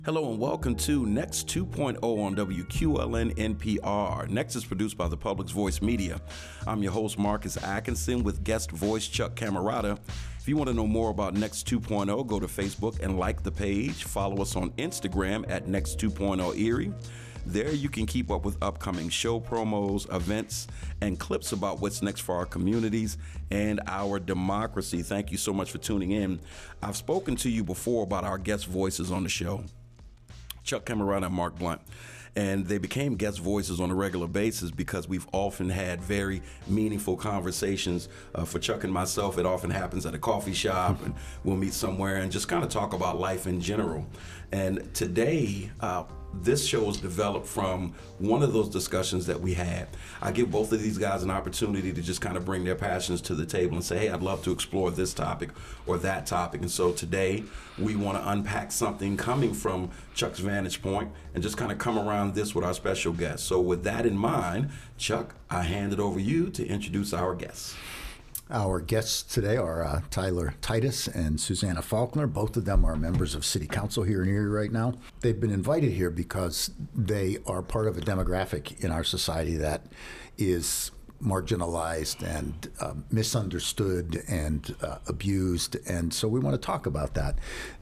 Hello and welcome to Next 2.0 on WQLN NPR. Next is produced by the Public's Voice Media. I'm your host, Marcus Atkinson, with guest voice Chuck Camerata. If you want to know more about Next 2.0, go to Facebook and like the page. Follow us on Instagram at Next 2.0 Erie. There you can keep up with upcoming show promos, events, and clips about what's next for our communities and our democracy. Thank you so much for tuning in. I've spoken to you before about our guest voices on the show, Chuck Camerata and Mark Blunt. And they became guest voices on a regular basis because we've often had very meaningful conversations. For Chuck and myself, it often happens at a coffee shop, and we'll meet somewhere and just kind of talk about life in general. And today, this show is developed from one of those discussions that we had. I give both of these guys an opportunity to just kind of bring their passions to the table and say, hey, I'd love to explore this topic or that topic. And so today we want to unpack something coming from Chuck's vantage point and just kind of come around this with our special guest. So with that in mind, Chuck, I hand it over to you to introduce our guests. Our guests today are Tyler Titus and Susanna Faulkner. Both of them are members of City Council here in Erie right now. They've been invited here because they are part of a demographic in our society that is marginalized and misunderstood and abused. And so we want to talk about that.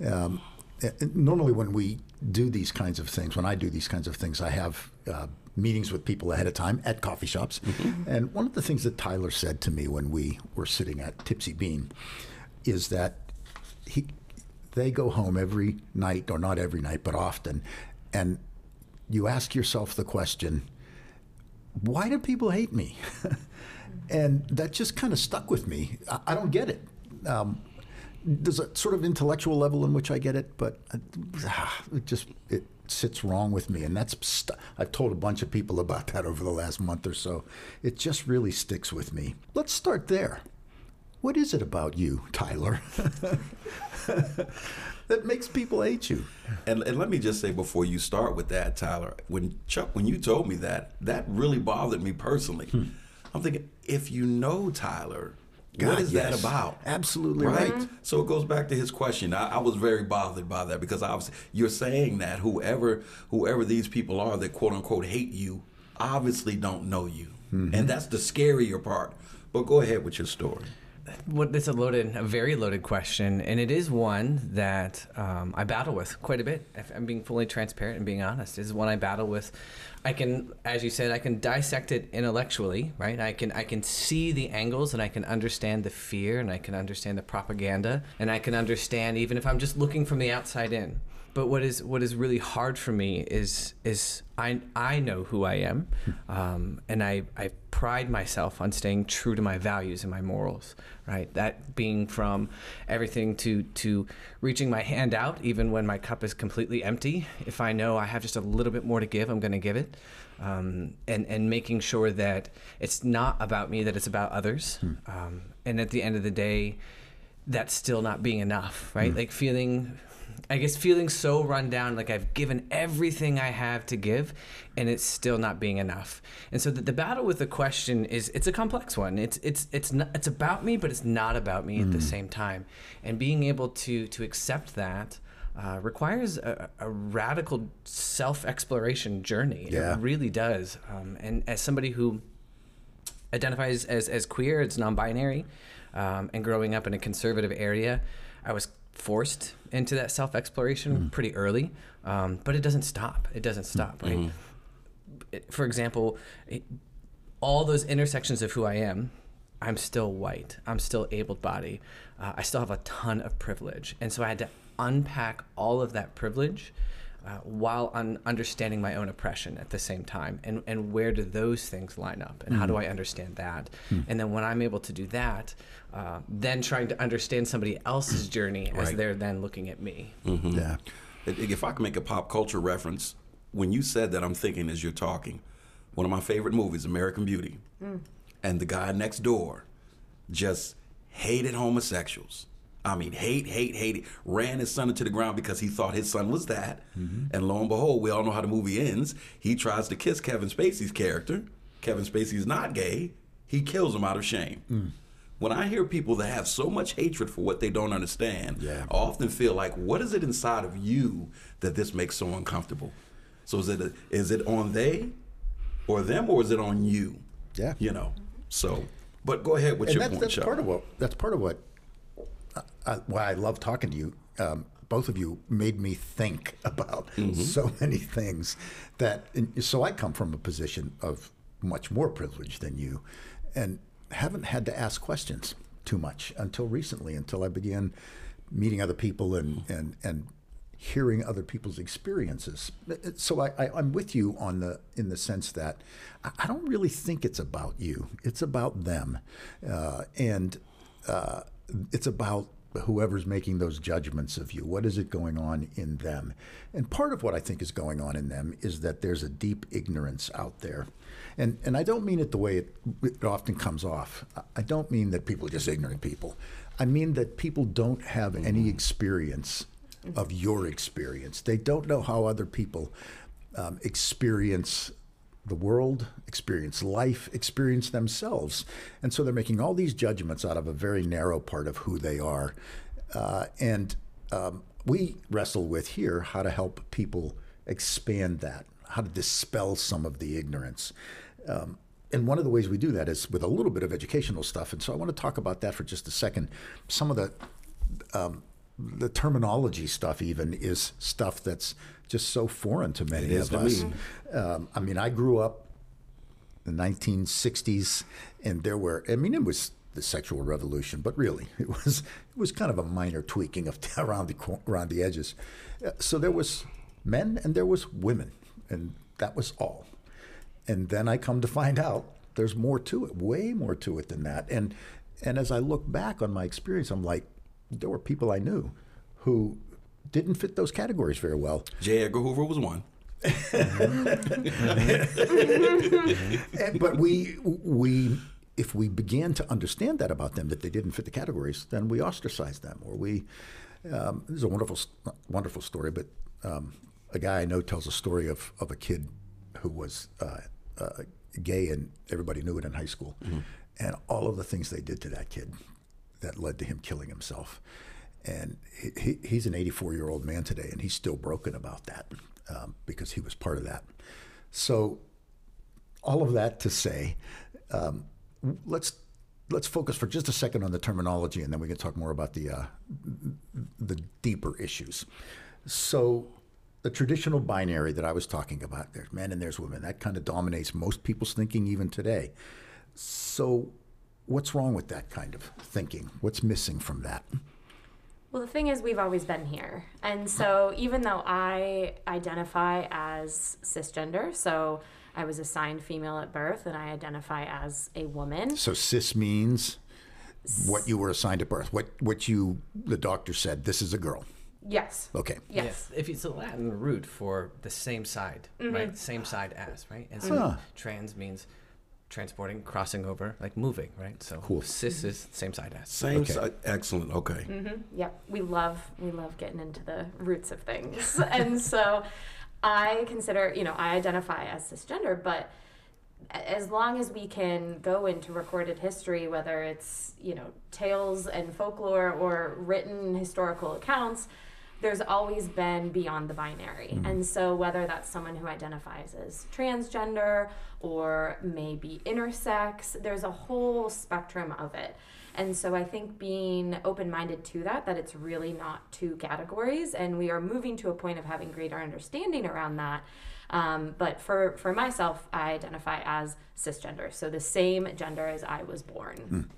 Normally when we do these kinds of things, when I do these kinds of things, I have meetings with people ahead of time at coffee shops. Mm-hmm. And one of the things that Tyler said to me when we were sitting at Tipsy Bean is that they go home every night, or not every night, but often, and you ask yourself the question, why do people hate me? And that just kind of stuck with me. I don't get it. There's a sort of intellectual level in which I get it, but it sits wrong with me. And I've told a bunch of people about that over the last month or so. It just really sticks with me. Let's start there. What is it about you, Tyler, that makes people hate you? And let me just say before you start with that, Tyler, when you told me that really bothered me personally. I'm thinking, if you know Tyler, what is that about? Absolutely right. Mm-hmm. So it goes back to his question. I was very bothered by that because obviously you're saying that whoever these people are that quote unquote hate you obviously don't know you. Mm-hmm. And that's the scarier part. But go ahead with your story. It's a very loaded question, and it is one that I battle with quite a bit. If I'm being fully transparent and being honest, this is one I battle with. I can, as you said, I can dissect it intellectually, right? I can see the angles, and I can understand the fear, and I can understand the propaganda, and I can understand even if I'm just looking from the outside in. But what is really hard for me is I know who I am, and I pride myself on staying true to my values and my morals, right? That being from everything to reaching my hand out even when my cup is completely empty. If I know I have just a little bit more to give, I'm going to give it, and making sure that it's not about me, that it's about others. And at the end of the day, that's still not being enough, right? Like feeling so run down, like I've given everything I have to give, and it's still not being enough. And so the battle with the question it's a complex one. It's about me, but it's not about me at the same time. And being able to accept that requires a radical self-exploration journey. Yeah. It really does. And as somebody who identifies as queer, it's non-binary, and growing up in a conservative area, I was forced into that self-exploration pretty early, but it doesn't stop. It doesn't stop, right? For example, all those intersections of who I am, I'm still white. I'm still able-bodied. I still have a ton of privilege. And so I had to unpack all of that privilege while understanding my own oppression at the same time. And where do those things line up? And how do I understand that? And then when I'm able to do that, then trying to understand somebody else's journey as they're then looking at me. Yeah. If I can make a pop culture reference, when you said that, I'm thinking as you're talking, one of my favorite movies, American Beauty, and the guy next door just hated homosexuals. I mean, hate, ran his son into the ground because he thought his son was that. And lo and behold, we all know how the movie ends. He tries to kiss Kevin Spacey's character. Kevin Spacey's not gay. He kills him out of shame. when I hear people that have so much hatred for what they don't understand, Yeah. I often feel like, what is it inside of you that this makes so uncomfortable? So is it on they or them, or is it on you? Yeah. You know. So, but go ahead with And your point, that's Chuck. part of what why I love talking to you. Both of you made me think about so many things so I come from a position of much more privilege than you, and haven't had to ask questions too much until recently, until I began meeting other people and hearing other people's experiences. So I'm with you in the sense that I don't really think it's about you. It's about them, and it's about whoever's making those judgments of you. What is it going on in them? And part of what I think is going on in them is that there's a deep ignorance out there. And I don't mean it the way it often comes off. I don't mean that people are just ignorant people. I mean that people don't have any experience of your experience. They don't know how other people experience the world, experience life, experience themselves. And so they're making all these judgments out of a very narrow part of who they are. And we wrestle with here how to help people expand that, how to dispel some of the ignorance. And one of the ways we do that is with a little bit of educational stuff. And so I want to talk about that for just a second. Some of the terminology stuff even is stuff that's just so foreign to many of us. I mean, I grew up in the 1960s, and it was the sexual revolution, but really it was kind of a minor tweaking of around the edges. So there was men and there was women, and that was all. And then I come to find out there's more to it, way more to it than that. And as I look back on my experience, I'm like, there were people I knew who didn't fit those categories very well. J. Edgar Hoover was one. But if we began to understand that about them, that they didn't fit the categories, then we ostracized them, or this is a wonderful story, but a guy I know tells a story of a kid who was gay, and everybody knew it in high school, and all of the things they did to that kid that led to him killing himself. And he's an 84-year-old man today, and he's still broken about that because he was part of that. So all of that to say, let's focus for just a second on the terminology, and then we can talk more about the deeper issues. So the traditional binary that I was talking about, there's men and there's women, that kind of dominates most people's thinking even today. So what's wrong with that kind of thinking? What's missing from that? Well, the thing is, we've always been here. And so even though I identify as cisgender, so I was assigned female at birth and I identify as a woman. So cis means what you were assigned at birth, the doctor said, this is a girl. Yes. Okay. Yes. If it's a Latin root for the same side, right? Same side as, right? And so trans means transporting, crossing over, like moving, right? So cool. Cis is same side as. Same side. Excellent. Okay. Yep. We love getting into the roots of things. And so I consider, I identify as cisgender, but as long as we can go into recorded history, whether it's, tales and folklore or written historical accounts, there's always been beyond the binary. And so whether that's someone who identifies as transgender or maybe intersex, there's a whole spectrum of it. And so I think being open-minded to that it's really not two categories, and we are moving to a point of having greater understanding around that. But for myself, I identify as cisgender, so the same gender as I was born.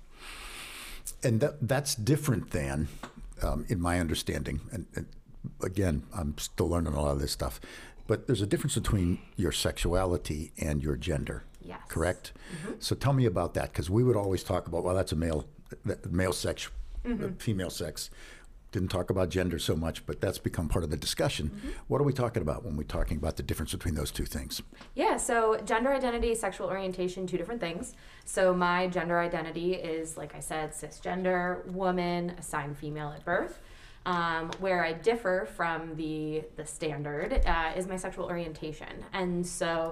And that's different than, in my understanding, and again, I'm still learning a lot of this stuff, but there's a difference between your sexuality and your gender. Yes. Correct? So tell me about that, because we would always talk about, well, that's a male sex, female sex. Didn't talk about gender so much, but that's become part of the discussion. What are we talking about when we're talking about the difference between those two things? Yeah, so gender identity, sexual orientation, two different things. So my gender identity is, like I said, cisgender, woman, assigned female at birth. Where I differ from the standard is my sexual orientation. And so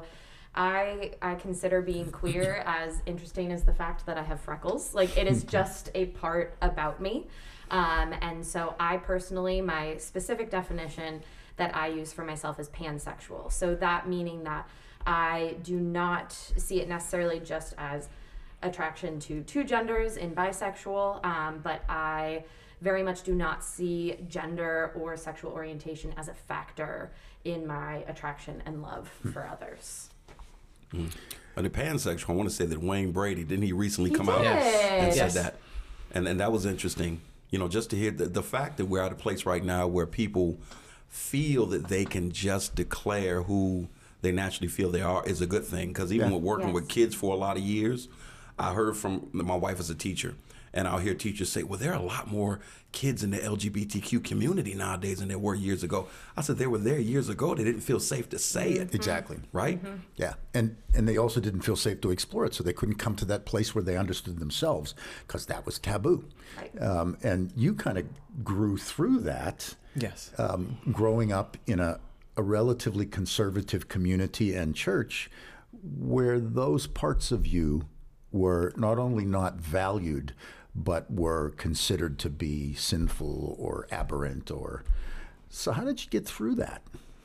I consider being queer as interesting as the fact that I have freckles. Like, it is just a part about me. And so I personally, my specific definition that I use for myself is pansexual. So that meaning that I do not see it necessarily just as attraction to two genders in bisexual, but I very much do not see gender or sexual orientation as a factor in my attraction and love for others. On the pansexual, I want to say that Wayne Brady, didn't he recently come out did. and Yes. said that? And that was interesting, just to hear the fact that we're at a place right now where people feel that they can just declare who they naturally feel they are is a good thing. Because even with working with kids for a lot of years, I heard from my wife as a teacher, and I'll hear teachers say, well, there are a lot more kids in the LGBTQ community nowadays than there were years ago. I said, they were there years ago. They didn't feel safe to say it. Exactly. Right? Yeah, and they also didn't feel safe to explore it, so they couldn't come to that place where they understood themselves, because that was taboo. Right. And you kind of grew through that, Yes. growing up in a relatively conservative community and church, where those parts of you were not only not valued, but were considered to be sinful or aberrant. So how did you get through that?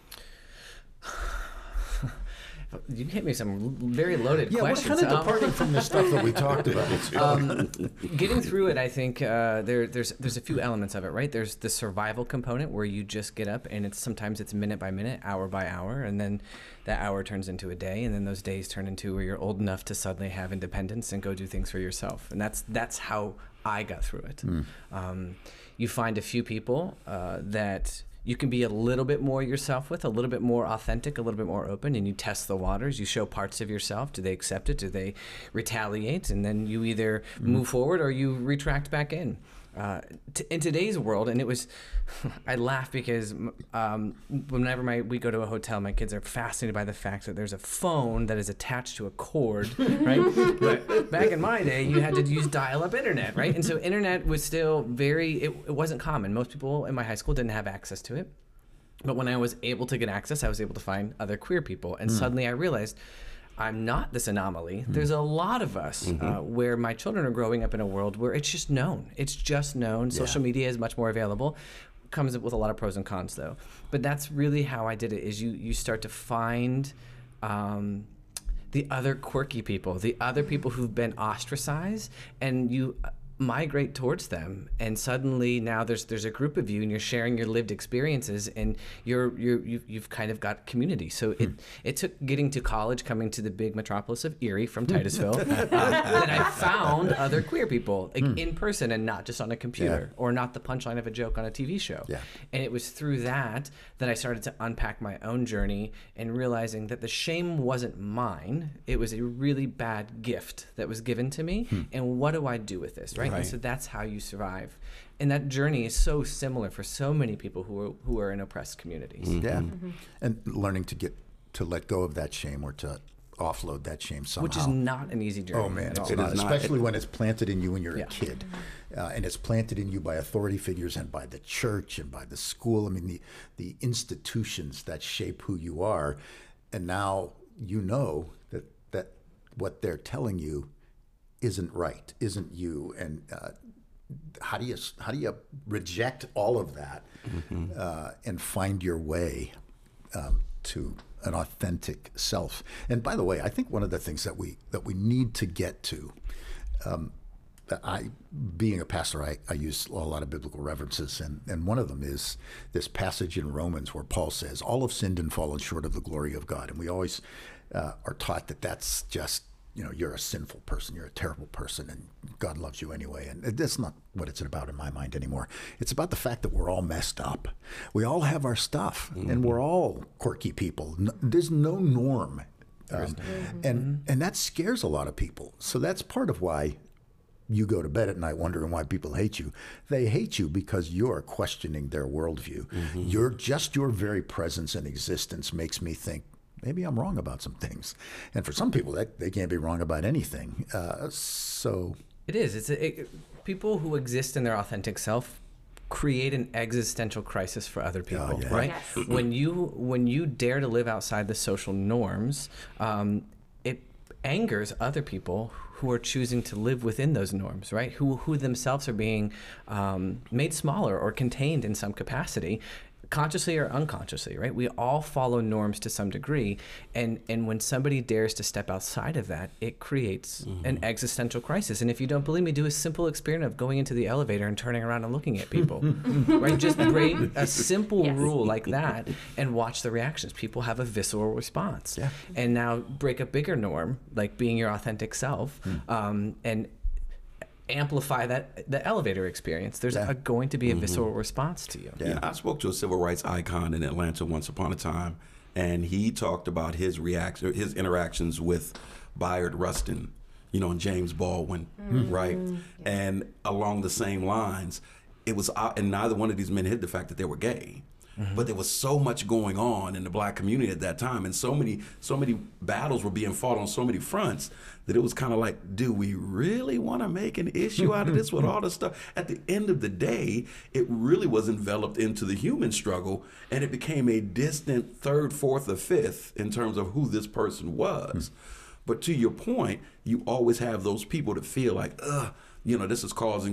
You hit me some very loaded Yeah, questions. what kind of departing from the stuff that we talked about? Getting through it, I think there's a few elements of it, right? There's the survival component where you just get up and sometimes it's minute by minute, hour by hour, and then that hour turns into a day, and then those days turn into where you're old enough to suddenly have independence and go do things for yourself. And that's how I got through it. You find a few people that you can be a little bit more yourself with, a little bit more authentic, a little bit more open, and you test the waters. You show parts of yourself. Do they accept it? Do they retaliate? And then you either move forward or you retract back in. In today's world, and it was, I laugh because whenever we go to a hotel, my kids are fascinated by the fact that there's a phone that is attached to a cord, right? But back in my day, you had to use dial-up internet, right? And so internet was still it wasn't common. Most people in my high school didn't have access to it. But when I was able to get access, I was able to find other queer people. And suddenly I realized, I'm not this anomaly. There's a lot of us where my children are growing up in a world where it's just known. It's just known. Social media is much more available. Comes with a lot of pros and cons, though. But that's really how I did it, is you start to find the other quirky people, the other people who've been ostracized, and you migrate towards them, and suddenly now there's a group of you, and you're sharing your lived experiences, and you've kind of got community. So it took getting to college, coming to the big metropolis of Erie from Titusville, that I found other queer people in person and not just on a computer or not the punchline of a joke on a TV show. And it was through that I started to unpack my own journey and realizing that the shame wasn't mine. It was a really bad gift that was given to me. And what do I do with this, right? And so that's how you survive. And that journey is so similar for so many people who are in oppressed communities. And learning to let go of that shame, or to offload that shame somehow. Which is not an easy journey. Oh man, at all. it's not, especially when it's planted in you when you're Yeah. a kid, and it's planted in you by authority figures and by the church and by the school. I mean, the institutions that shape who you are, and now you know that what they're telling you isn't right, isn't you, and how do you reject all of that and find your way to an authentic self? And by the way, I think one of the things that we need to get to, being a pastor, I use a lot of biblical references, and one of them is this passage in Romans where Paul says, all have sinned and fallen short of the glory of God. And we always are taught that that's just, you're a sinful person, you're a terrible person, and God loves you anyway. And that's not what it's about in my mind anymore. It's about the fact that we're all messed up. We all have our stuff, and we're all quirky people. There's no norm. And that scares a lot of people. So that's part of why you go to bed at night wondering why people hate you. They hate you because you're questioning their worldview. Your very presence and existence makes me think, maybe I'm wrong about some things. And for some people, they can't be wrong about anything. So It is. People who exist in their authentic self create an existential crisis for other people, yeah. right? Yes. When you dare to live outside the social norms, it angers other people who are choosing to live within those norms, right? Who themselves are being made smaller or contained in some capacity, consciously or unconsciously, right? We all follow norms to some degree, and when somebody dares to step outside of that, it creates an existential crisis. And if you don't believe me, do a simple experiment of going into the elevator and turning around and looking at people, right? Just break a simple Yes. rule like that and watch the reactions. People have a visceral response. Yeah. And now break a bigger norm, like being your authentic self, and amplify the elevator experience. There's going to be a visceral response to you. Yeah, I spoke to a civil rights icon in Atlanta once upon a time, and he talked about his interactions with Bayard Rustin, and James Baldwin, right? Yes. And along the same lines, it was, and neither one of these men hid the fact that they were gay. But there was so much going on in the black community at that time, and so many battles were being fought on so many fronts that it was kind of like, do we really want to make an issue out of this with all this stuff? At the end of the day, it really was enveloped into the human struggle, and it became a distant third, fourth, or fifth in terms of who this person was. But to your point, you always have those people that feel like, this is causing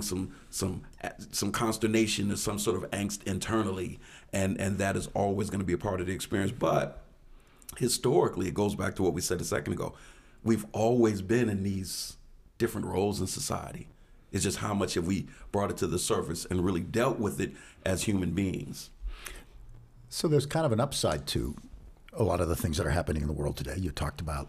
some consternation or some sort of angst internally, and that is always going to be a part of the experience. But historically, it goes back to what we said a second ago. We've always been in these different roles in society. It's just how much have we brought it to the surface and really dealt with it as human beings. So there's kind of an upside to a lot of the things that are happening in the world today. You talked about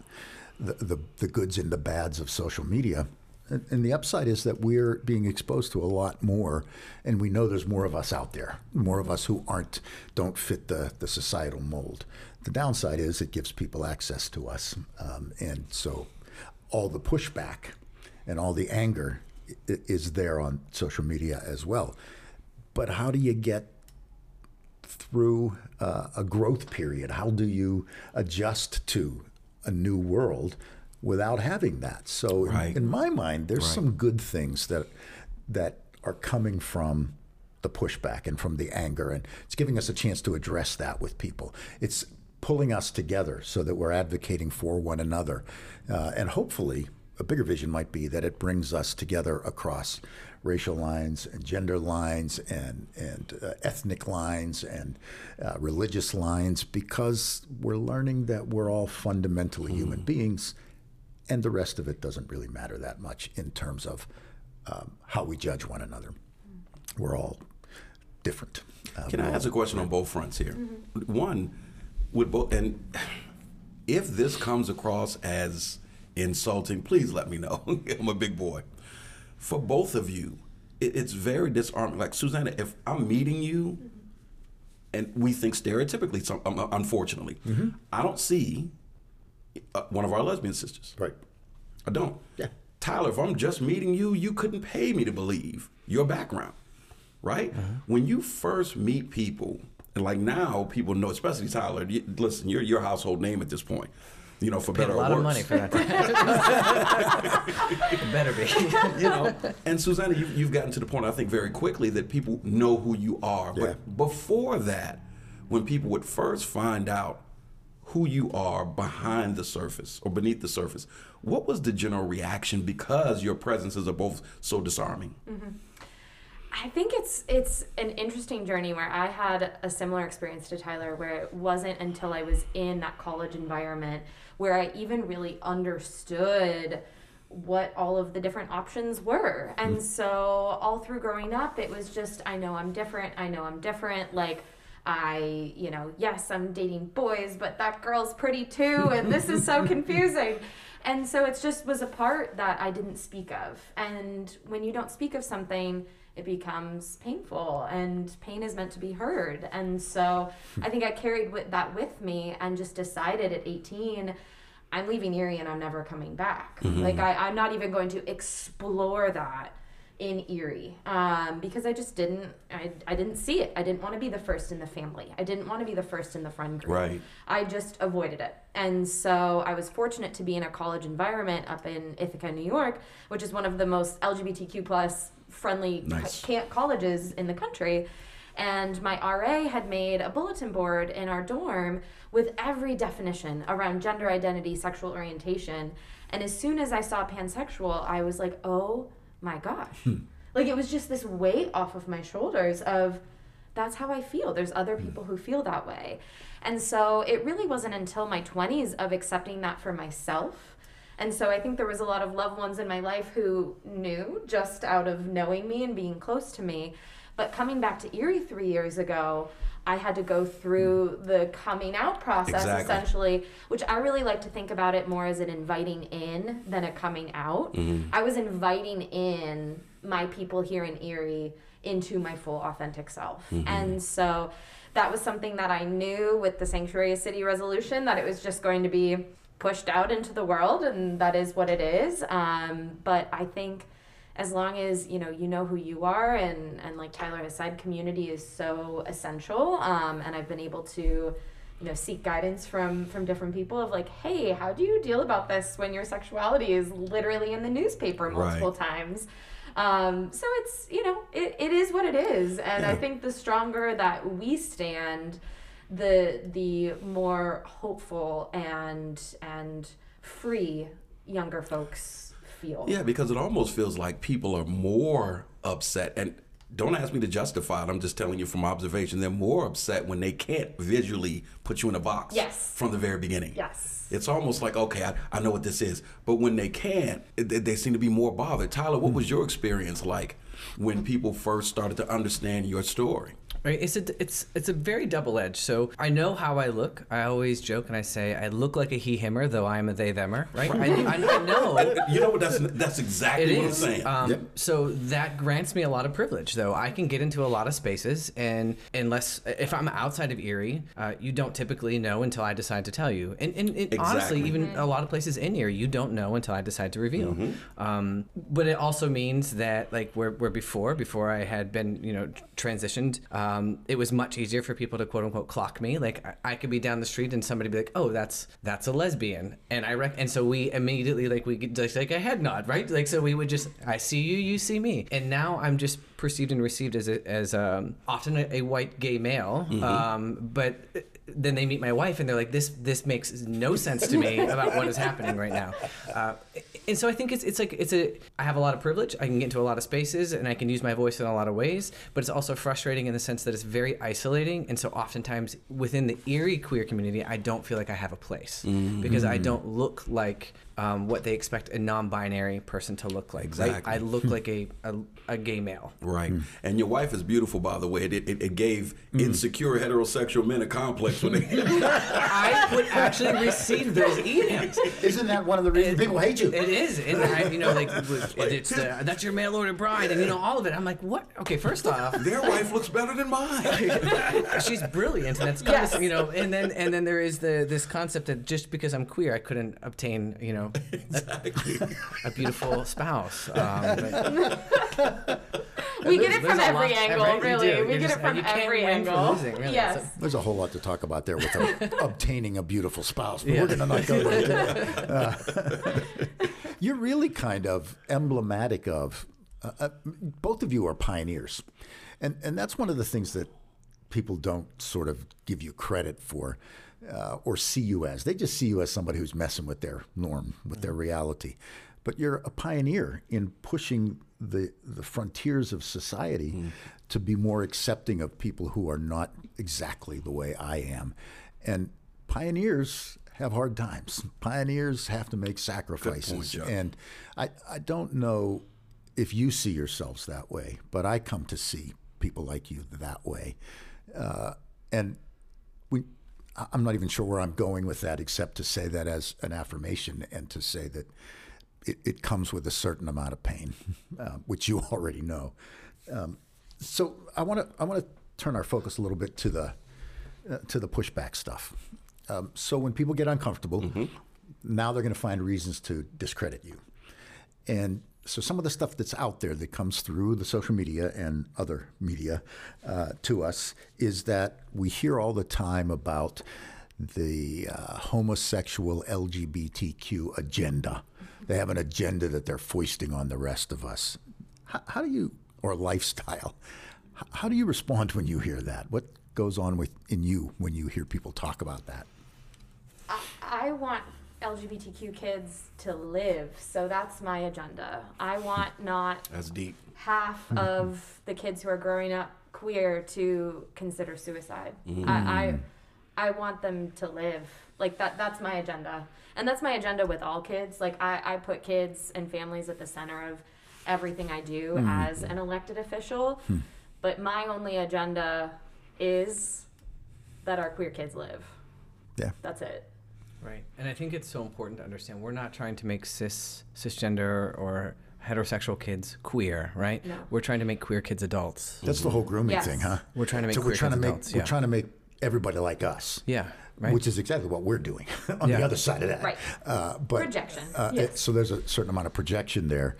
the goods and the bads of social media. And the upside is that we're being exposed to a lot more, and we know there's more of us out there, more of us who don't fit the societal mold. The downside is it gives people access to us. And so all the pushback and all the anger is there on social media as well. But how do you get through a growth period? How do you adjust to a new world without having that? So in my mind, there's some good things that are coming from the pushback and from the anger, and it's giving us a chance to address that with people. It's pulling us together so that we're advocating for one another. And hopefully, a bigger vision might be that it brings us together across racial lines and gender lines and ethnic lines and religious lines, because we're learning that we're all fundamentally human beings, and the rest of it doesn't really matter that much in terms of how we judge one another. We're all different. Can I ask a question on both fronts here? One, and if this comes across as insulting, please let me know. I'm a big boy. For both of you, it's very disarming. Like, Susanna, if I'm meeting you and we think stereotypically, unfortunately, I don't see one of our lesbian sisters. Right. I don't. Yeah. Tyler, if I'm just meeting you, you couldn't pay me to believe your background, right? When you first meet people, and like now people know, especially Tyler, listen, you're your household name at this point. For better or worse. A lot of money for that. It better be. And Susanna, you've gotten to the point, I think, very quickly that people know who you are. Yeah. But before that, when people would first find out who you are behind the surface or beneath the surface, what was the general reaction because your presences are both so disarming? I think it's an interesting journey where I had a similar experience to Tyler, where it wasn't until I was in that college environment where I even really understood what all of the different options were. And so all through growing up, it was just, I know I'm different. Like, yes, I'm dating boys, but that girl's pretty too, and this is so confusing. And so it just was a part that I didn't speak of. And when you don't speak of something, it becomes painful, and pain is meant to be heard. And so I think I carried that with me and just decided at 18, I'm leaving Erie and I'm never coming back. Like, I'm not even going to explore that in Erie, because I just didn't see it. I didn't want to be the first in the family. I didn't want to be the first in the friend group. Right. I just avoided it. And so I was fortunate to be in a college environment up in Ithaca, New York, which is one of the most LGBTQ plus friendly Nice. colleges in the country. And my RA had made a bulletin board in our dorm with every definition around gender identity, sexual orientation. And as soon as I saw pansexual, I was like, oh my gosh. Like, it was just this weight off of my shoulders of, that's how I feel. There's other people who feel that way. And so it really wasn't until my 20s of accepting that for myself. And so I think there was a lot of loved ones in my life who knew just out of knowing me and being close to me. But coming back to Erie 3 years ago, I had to go through the coming out process, Exactly. essentially, which I really like to think about it more as an inviting in than a coming out. I was inviting in my people here in Erie into my full authentic self. And so that was something that I knew with the Sanctuary City resolution, that it was just going to be pushed out into the world, and that is what it is. But I think as long as you know who you are, and like Tyler has said, community is so essential. And I've been able to seek guidance from different people of like, hey, how do you deal about this when your sexuality is literally in the newspaper multiple times? So it's it is what it is, and I think the stronger that we stand, the more hopeful and free younger folks feel. Yeah, because it almost feels like people are more upset, and don't ask me to justify it, I'm just telling you from observation, they're more upset when they can't visually put you in a box from the very beginning. Yes. It's almost like, okay, I know what this is, but when they can't, they seem to be more bothered. Tyler, what was your experience like when people first started to understand your story? Right, it's a very double-edged. So I know how I look. I always joke and I say I look like a he/himmer, though I am a they/themmer. Right? I know. You know what? That's exactly what I'm saying. So that grants me a lot of privilege, though. I can get into a lot of spaces, and if I'm outside of Erie, you don't typically know until I decide to tell you. And honestly, even a lot of places in Erie, you don't know until I decide to reveal. But it also means that, like, where before I had been, transitioned. It was much easier for people to quote unquote clock me. Like I could be down the street and somebody be like, "Oh, that's a lesbian," and and so we immediately we could just like a head nod, right? Like so we would just, I see you, you see me, and now I'm just perceived and received as often a white gay male, but then they meet my wife and they're like, this makes no sense to me about what is happening right now. And so I think I have a lot of privilege. I can get into a lot of spaces and I can use my voice in a lot of ways, but it's also frustrating in the sense that it's very isolating. And so oftentimes within the Erie queer community, I don't feel like I have a place because I don't look like what they expect a non-binary person to look like. Exactly. I look like a gay male. Right. And your wife is beautiful, by the way. It gave insecure heterosexual men a complex when they... I would actually receive those emails. Isn't that one of the reasons people hate you? It is. And it's that's your mail order bride, and all of it. I'm like, what? Okay, first off, Their wife looks better than mine. she's brilliant, and that's and then there is this concept that just because I'm queer, I couldn't obtain Exactly. a beautiful spouse. We get it from there's a every lot- angle, right? You really. do. We You get just- it from you can't every win for angle. losing, really. Yes. So- There's a whole lot to talk about there with obtaining a beautiful spouse, but Yeah. we're going to not go there today. You're really kind of emblematic of, both of you are pioneers. And that's one of the things that people don't sort of give you credit for or see you as. They just see you as somebody who's messing with their norm, with their reality. But you're a pioneer in pushing the frontiers of society to be more accepting of people who are not exactly the way I am. And pioneers have hard times. Pioneers have to make sacrifices. Good point, Joe. And I don't know if you see yourselves that way, but I come to see people like you that way. And I'm not even sure where I'm going with that, except to say that as an affirmation and to say that it comes with a certain amount of pain, which you already know. So I want to turn our focus a little bit to the pushback stuff. So when people get uncomfortable, now they're going to find reasons to discredit you. And so some of the stuff that's out there that comes through the social media and other media to us is that we hear all the time about the homosexual LGBTQ agenda. They have an agenda that they're foisting on the rest of us. How do you or lifestyle. How do you respond when you hear that? What goes on in you when you hear people talk about that? I want LGBTQ kids to live, so that's my agenda. I want not That's deep. half of the kids who are growing up queer to consider suicide. I want them to live. Like that's my agenda. And that's my agenda with all kids. Like I put kids and families at the center of everything I do as an elected official. But my only agenda is that our queer kids live. Yeah. That's it. Right. And I think it's so important to understand we're not trying to make cisgender or heterosexual kids queer, right? No. We're trying to make queer kids adults. That's the whole grooming Yes. thing, huh? We're trying to make So queer we're trying to kids make adults. we're trying to make everybody like us. Yeah. Right. Which is exactly what we're doing on Yeah. the other side of that. Right. But Projection. Yes. So there's a certain amount of projection there.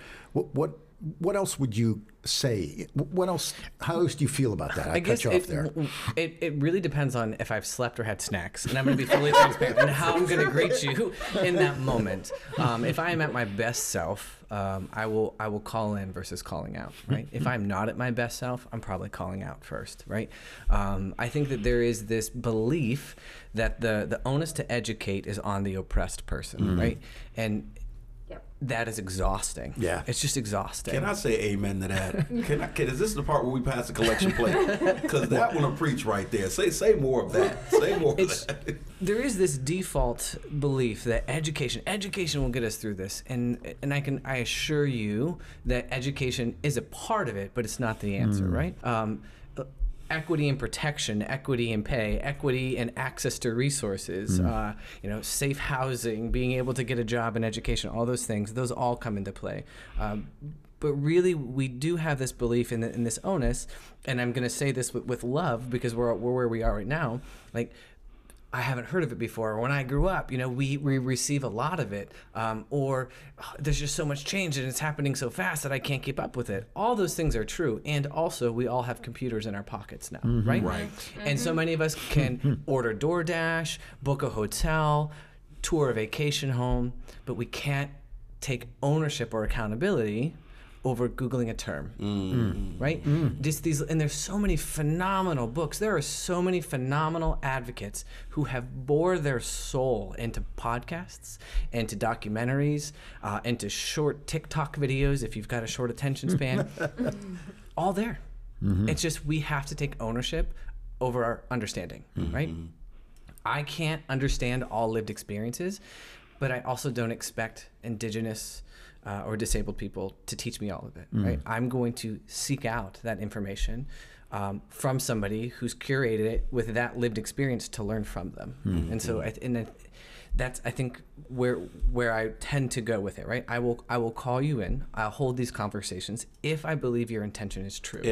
What else would you say? What else? How else do you feel about that? I cut you off there. It really depends on if I've slept or had snacks, and I'm going to be fully transparent and how I'm going to greet you in that moment. If I am at my best self, I will call in versus calling out. Right. If I'm not at my best self, I'm probably calling out first. Right. I think that there is this belief that the onus to educate is on the oppressed person. Right. And that is exhausting. Yeah. It's just exhausting. Can I say amen to that? Is this the part where we pass the collection plate? Because that one will preach right there. Say more of that. Say more of that. There is this default belief that education will get us through this, and I assure you that education is a part of it, but it's not the answer, right? Equity and protection, equity and pay, equity and access to resources, safe housing, being able to get a job and education, all those things, those all come into play. But really, we do have this belief in this onus, and I'm going to say this with love because we're where we are right now. Like, I haven't heard of it before. When I grew up, we receive a lot of it, or there's just so much change and it's happening so fast that I can't keep up with it. All those things are true, and also we all have computers in our pockets now, right? Right. And so many of us can order DoorDash, book a hotel, tour a vacation home, but we can't take ownership or accountability over Googling a term, right? Just these, and there's so many phenomenal books. There are so many phenomenal advocates who have bore their soul into podcasts, into documentaries, into short TikTok videos if you've got a short attention span. All there. It's just we have to take ownership over our understanding, right? I can't understand all lived experiences, but I also don't expect Indigenous or disabled people to teach me all of it, right? I'm going to seek out that information from somebody who's curated it with that lived experience to learn from them. And so, that's I think where I tend to go with it, right? I will call you in. I'll hold these conversations if I believe your intention is true.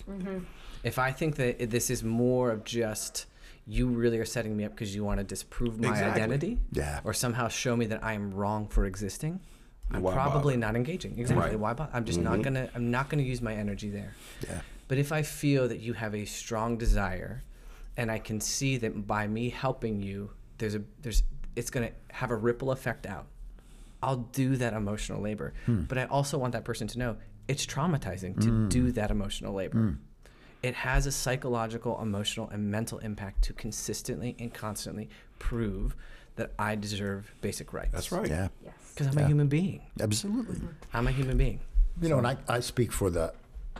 If I think that this is more of just you really are setting me up because you want to disprove my identity, or somehow show me that I am wrong for existing, I'm probably not engaging. Exactly. Right. Why bother? I'm just not gonna use my energy there. But if I feel that you have a strong desire, and I can see that by me helping you, it's gonna have a ripple effect out, I'll do that emotional labor. But I also want that person to know it's traumatizing to do that emotional labor. It has a psychological, emotional, and mental impact to consistently and constantly prove that I deserve basic rights. That's right. Yeah. Yes. Because I'm a human being. Absolutely. I'm a human being. And I speak for the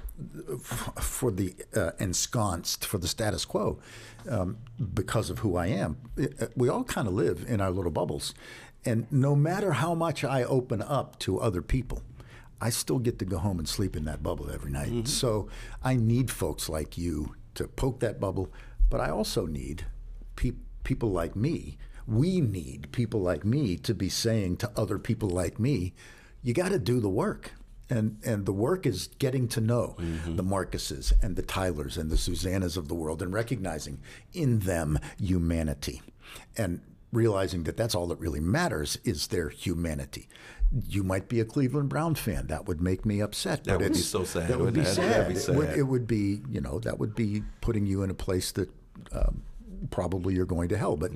ensconced, for the status quo, because of who I am. We all kind of live in our little bubbles. And no matter how much I open up to other people, I still get to go home and sleep in that bubble every night. So I need folks like you to poke that bubble, but I also need people like me. We need people like me to be saying to other people like me, you got to do the work. And the work is getting to know the Marcuses and the Tylers and the Susannas of the world and recognizing in them humanity and realizing that that's all that really matters is their humanity. You might be a Cleveland Brown fan. That would make me upset. That would be so sad. That would be sad. That'd be sad. It would be, that would be putting you in a place that probably you're going to hell. But And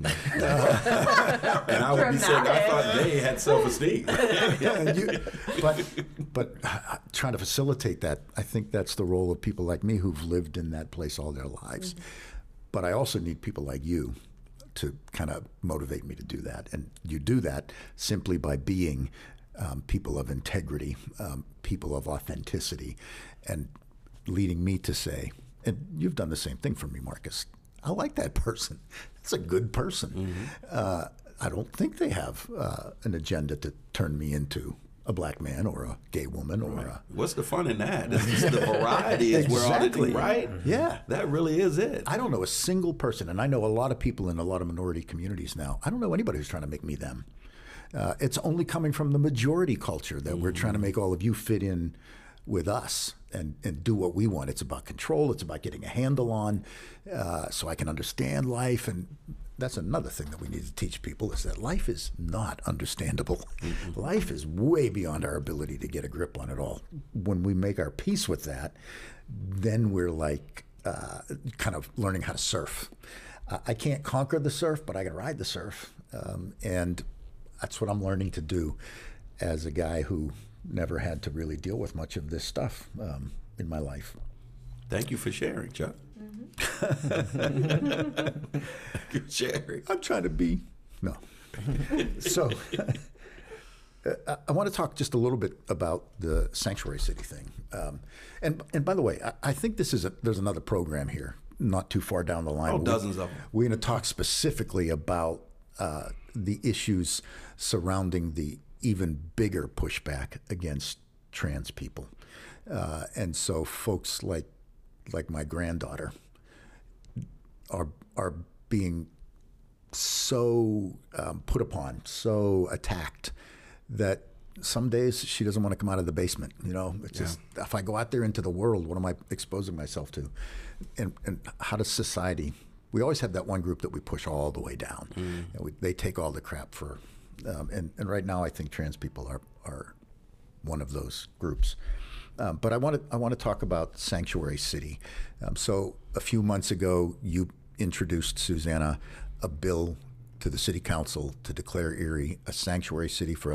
I would be saying, I thought they had self-esteem. but trying to facilitate that, I think that's the role of people like me who've lived in that place all their lives. But I also need people like you to kind of motivate me to do that. And you do that simply by being people of integrity, people of authenticity, and leading me to say, and you've done the same thing for me, Marcus, I like that person. That's a good person. I don't think they have an agenda to turn me into a black man or a gay woman or a... What's the fun in that? It's just the variety is where all the right? Yeah. That really is it. I don't know a single person, and I know a lot of people in a lot of minority communities now. I don't know anybody who's trying to make me them. It's only coming from the majority culture that we're trying to make all of you fit in with us and do what we want. It's about control. It's about getting a handle on so I can understand life. And that's another thing that we need to teach people is that life is not understandable. Life is way beyond our ability to get a grip on it all. When we make our peace with that, then we're like kind of learning how to surf. I can't conquer the surf, but I can ride the surf. And that's what I'm learning to do as a guy who never had to really deal with much of this stuff in my life. Thank you for sharing, Chuck. Thank you for sharing. I'm trying to be. No. So I want to talk just a little bit about the Sanctuary City thing. And by the way, I think there's another program here not too far down the line. Oh, dozens of them. We're going to talk specifically about the issues surrounding the even bigger pushback against trans people. And so folks like my granddaughter are being so put upon, so attacked that some days she doesn't want to come out of the basement. You know, it's just, if I go out there into the world, what am I exposing myself to? And how does society, we always have that one group that we push all the way down. And they take all the crap for, and right now I think trans people are one of those groups. But I want to talk about Sanctuary City. So a few months ago, you introduced, Susanna, a bill to the City Council to declare Erie a sanctuary city for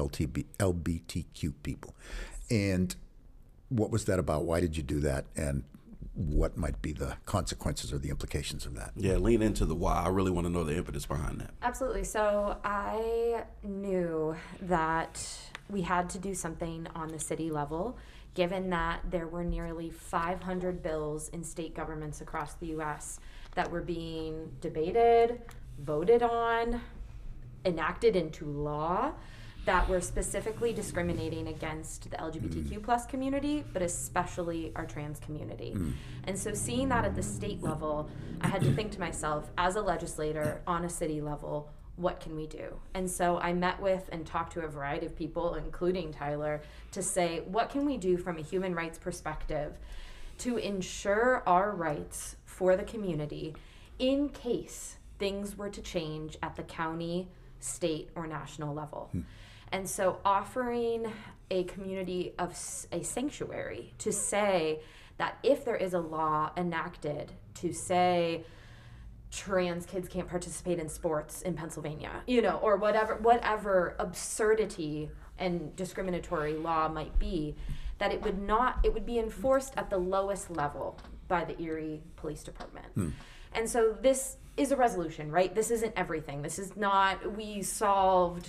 LGBTQ people. And what was that about? Why did you do that? And what might be the consequences or the implications of that? Yeah, lean into the why. I really want to know the impetus behind that. Absolutely. So I knew that we had to do something on the city level, given that there were nearly 500 bills in state governments across the U.S. that were being debated, voted on, enacted into law that were specifically discriminating against the LGBTQ plus community, but especially our trans community. And so seeing that at the state level, I had to think to myself, as a legislator on a city level, what can we do? And so I met with and talked to a variety of people, including Tyler, to say, what can we do from a human rights perspective to ensure our rights for the community in case things were to change at the county, state, or national level. And so offering a community of a sanctuary to say that if there is a law enacted to say trans kids can't participate in sports in Pennsylvania, or whatever absurdity and discriminatory law might be, that it would be enforced at the lowest level by the Erie Police Department. And so this is a resolution, right? This isn't everything. This is not, we solved,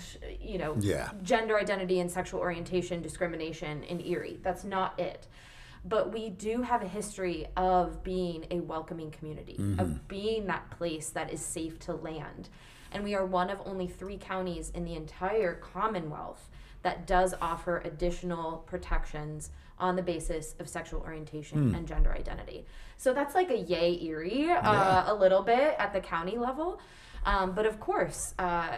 gender identity and sexual orientation discrimination in Erie. That's not it. But we do have a history of being a welcoming community, of being that place that is safe to land. And we are one of only 3 counties in the entire Commonwealth that does offer additional protections on the basis of sexual orientation and gender identity. So that's like a yay Erie, a little bit at the county level. But of course,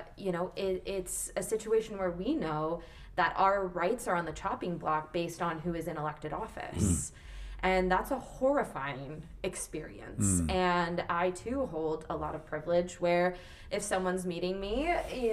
it's a situation where we know that our rights are on the chopping block based on who is in elected office. And that's a horrifying experience. And I too hold a lot of privilege where if someone's meeting me,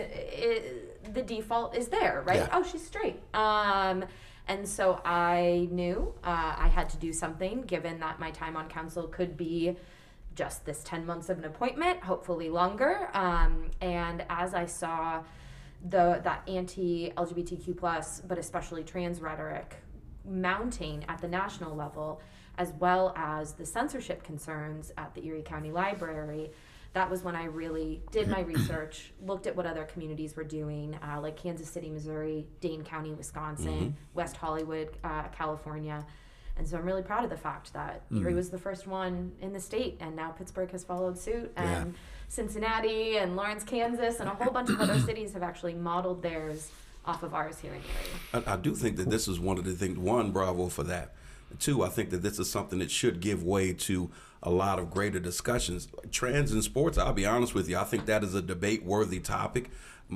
the default is there, right? Oh, she's straight. And so I knew I had to do something, given that my time on council could be just this 10 months of an appointment, hopefully longer. And as I saw that anti-LGBTQ plus, but especially trans rhetoric mounting at the national level, as well as the censorship concerns at the Erie County Library, that was when I really did my research, looked at what other communities were doing, like Kansas City, Missouri, Dane County, Wisconsin, West Hollywood, California. And so I'm really proud of the fact that Erie was the first one in the state, and now Pittsburgh has followed suit, and Cincinnati and Lawrence, Kansas, and a whole bunch of other cities have actually modeled theirs off of ours here in Erie. I do think that this is one of the things. One, bravo for that. Two, I think that this is something that should give way to a lot of greater discussions. Trans in sports, I'll be honest with you, I think that is a debate-worthy topic.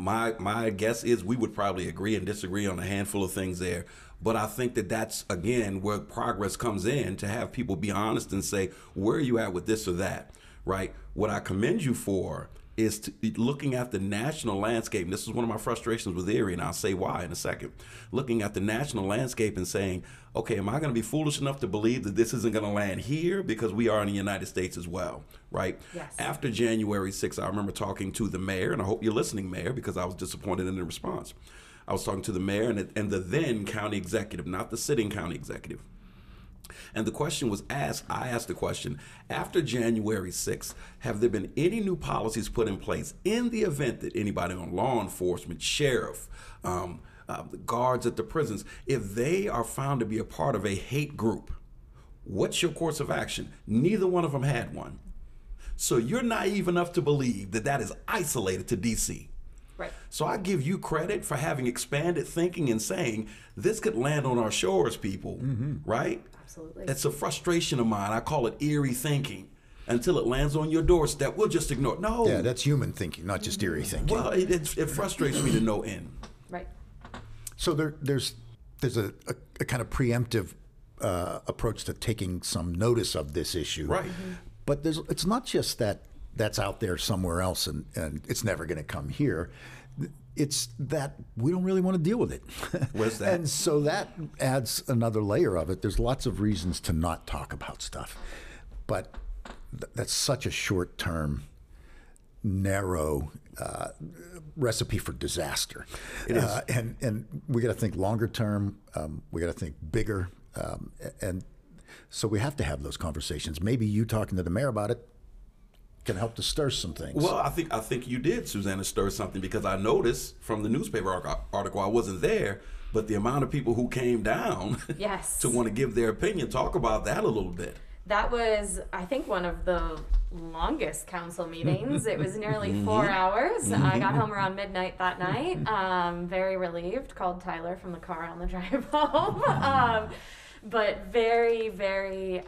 My guess is we would probably agree and disagree on a handful of things there. But I think that that's, again, where progress comes in, to have people be honest and say, where are you at with this or that, right? What I commend you for is to be looking at the national landscape. And this is one of my frustrations with Erie, and I'll say why in a second. Looking at the national landscape and saying, okay, am I going to be foolish enough to believe that this isn't going to land here, because we are in the United States as well, right? Yes. After January 6th, I remember talking to the mayor, and I hope you're listening, Mayor, because I was disappointed in the response. I was talking to the mayor and the then county executive, not the sitting county executive. And the question was asked, I asked the question, after January 6th, have there been any new policies put in place in the event that anybody on law enforcement, sheriff, the guards at the prisons, if they are found to be a part of a hate group, what's your course of action? Neither one of them had one. So you're naive enough to believe that that is isolated to D.C. Right. So I give you credit for having expanded thinking and saying, this could land on our shores, people, right? Absolutely. It's a frustration of mine. I call it eerie thinking. Until it lands on your doorstep, we'll just ignore it. No. Yeah, that's human thinking, not just eerie thinking. Well, it frustrates me to no end. Right. So there's a kind of preemptive approach to taking some notice of this issue. Right. But it's not just that that's out there somewhere else and it's never going to come here. It's that we don't really want to deal with it. Where's that? And so that adds another layer of it. There's lots of reasons to not talk about stuff. But that's such a short-term, narrow recipe for disaster. It is. And we got to think longer term. We got to think bigger. And so we have to have those conversations. Maybe you talking to the mayor about it can help to stir some things. Well, I think you did, Susanna, stir something, because I noticed from the newspaper article, I wasn't there, but the amount of people who came down Yes. to want to give their opinion. Talk about that a little bit. That was, I think, one of the longest council meetings. It was nearly 4 hours. I got home around midnight that night. Very relieved. Called Tyler from the car on the drive home. But very, very,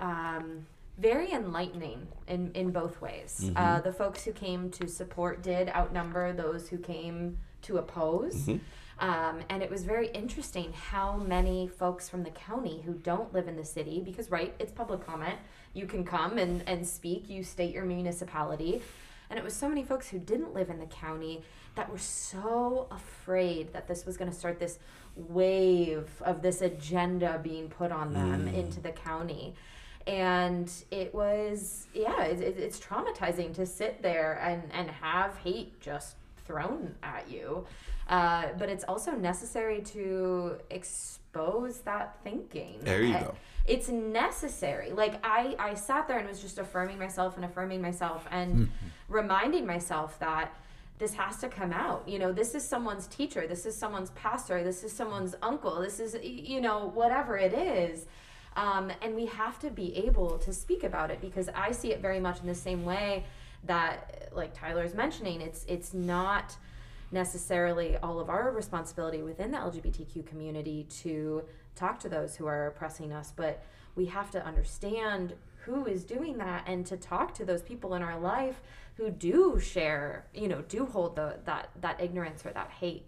very enlightening in both ways. The folks who came to support did outnumber those who came to oppose. And it was very interesting how many folks from the county who don't live in the city, because, right, it's public comment. You can come and speak. You state your municipality. And it was so many folks who didn't live in the county that were so afraid that this was going to start this wave of this agenda being put on them into the county. And it was, it's traumatizing to sit there and have hate just thrown at you. But it's also necessary to expose that thinking. There you go. It's necessary. Like, I sat there and was just affirming myself and reminding myself that this has to come out. You know, this is someone's teacher. This is someone's pastor. This is someone's uncle. This is, whatever it is. And we have to be able to speak about it, because I see it very much in the same way that, like Tyler is mentioning, it's not necessarily all of our responsibility within the LGBTQ community to talk to those who are oppressing us, but we have to understand who is doing that and to talk to those people in our life who do share, do hold that ignorance or that hate.